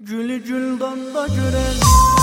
Gülü güldan da gören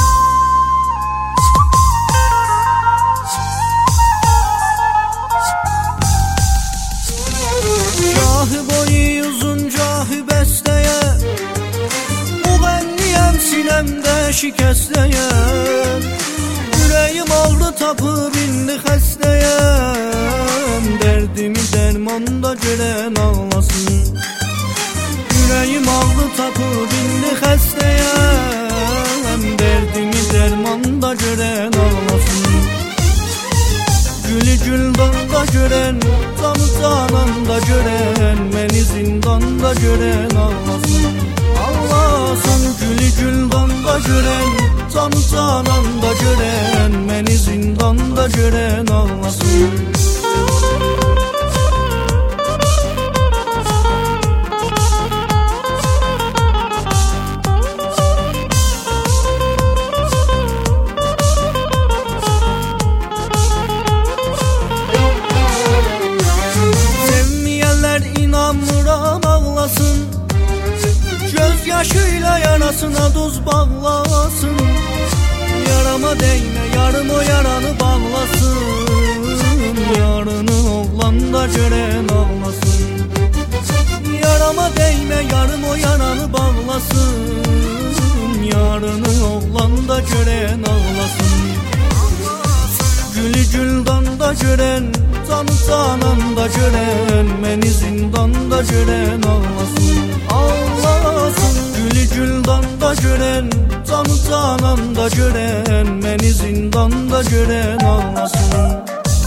Cahı boyu uzun cahı besteye Müğenniyem sinemde şikəsləyəm Yüreğim aldı tapıb indi xəstəyəm Dərdimi dərmanda görən ağlasın Yüreğim aldı tapıb indi xəstəyəm Dərdimi dərmanda görən ağlasın Gülü güldanda görən, canı cananda görən Məni zindanda görən ağlasın Ağlasın gülü güldanda görən, canı cananda görən Məni zindanda görən ağlasın İnanmıram ağlasın Göz yaşıyla yarasına duz bağlasın Yarama değme yarım o yaranı bağlasın Yarını oğlan da gören ağlasın Yarama değme yarım o yaranı bağlasın Yarını oğlan da gören ağlasın Gülü güldan da gören Canı cananda görən Məni zindanda görən ağlasın Ağlasın Gülü güldanda görən Canı cananda görən Məni zindanda görən ağlasın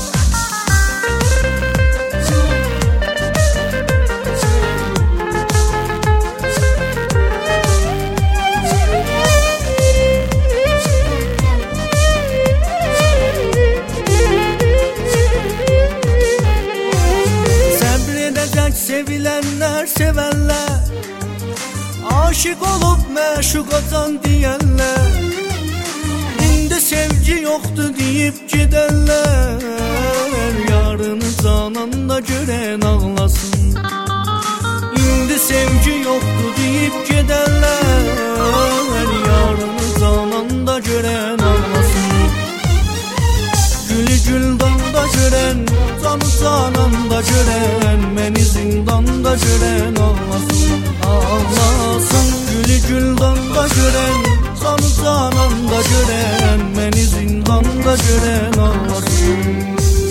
Sevilenler sevenler Aşık olup meşuk atan diyenler İndi sevgi yoktu deyip gidenler Yarını cananda gören ağlasın İndi sevgi yoktu deyip gidenler Yarını cananda gören ağlasın Gülü güldanda gören Canı cananda gören Məni zindanda gören ağlasın Ağlasın Gülü güldanda gören Canı cananda gören Məni zindanda gören ağlasın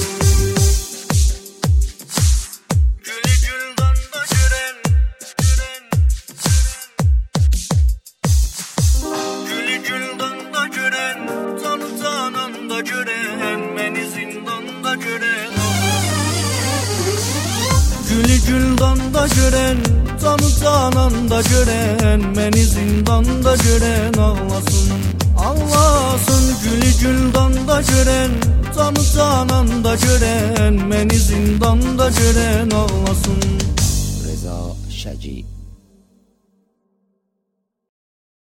Gülü güldanda gören Gülü güldanda gören Canı cananda gören Məni zindanda gören Gülü güldanda gören, canı cananda gören Məni zindanda gören ağlasın Ağlasın Gülü güldanda gören, canı cananda gören Məni zindanda gören ağlasın Reza Şəci